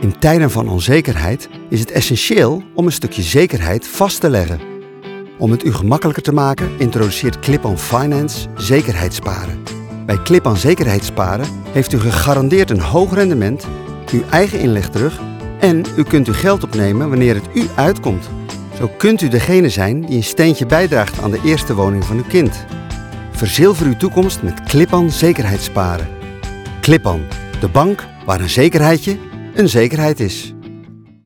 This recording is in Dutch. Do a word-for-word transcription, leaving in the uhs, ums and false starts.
In tijden van onzekerheid is het essentieel om een stukje zekerheid vast te leggen. Om het u gemakkelijker te maken introduceert Clip-on Finance zekerheidssparen. Bij Clip-on zekerheidssparen heeft u gegarandeerd een hoog rendement, uw eigen inleg terug en u kunt uw geld opnemen wanneer het u uitkomt. Zo kunt u degene zijn die een steentje bijdraagt aan de eerste woning van uw kind. Verzilver uw toekomst met Clip-on zekerheidssparen. Clip-on, de bank waar een zekerheidje een zekerheid is.